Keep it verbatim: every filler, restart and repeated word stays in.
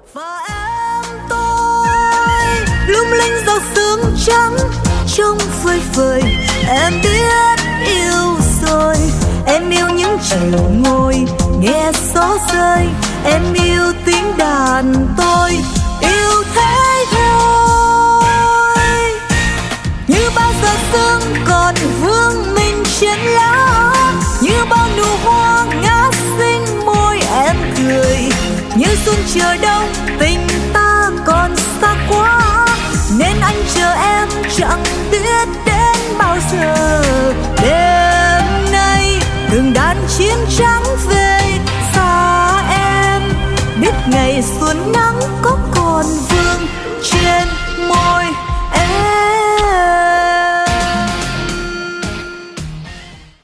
Và em tôi lung linh giọt sương trắng trong phơi phới. Em biết yêu rồi, em yêu những chiều ngồi nghe gió rơi. Em yêu tiếng đàn tôi, yêu thế thôi. Như bao giờ sương còn vương mình trên lá, như bao nụ hoa ngát xinh môi em cười. Như xuân chờ đông tình ta còn xa quá, nên anh chờ em chẳng biết đến bao giờ. Đêm nay từng đàn chim trắng về xa em, biết ngày xuân nắng có còn vương trên môi.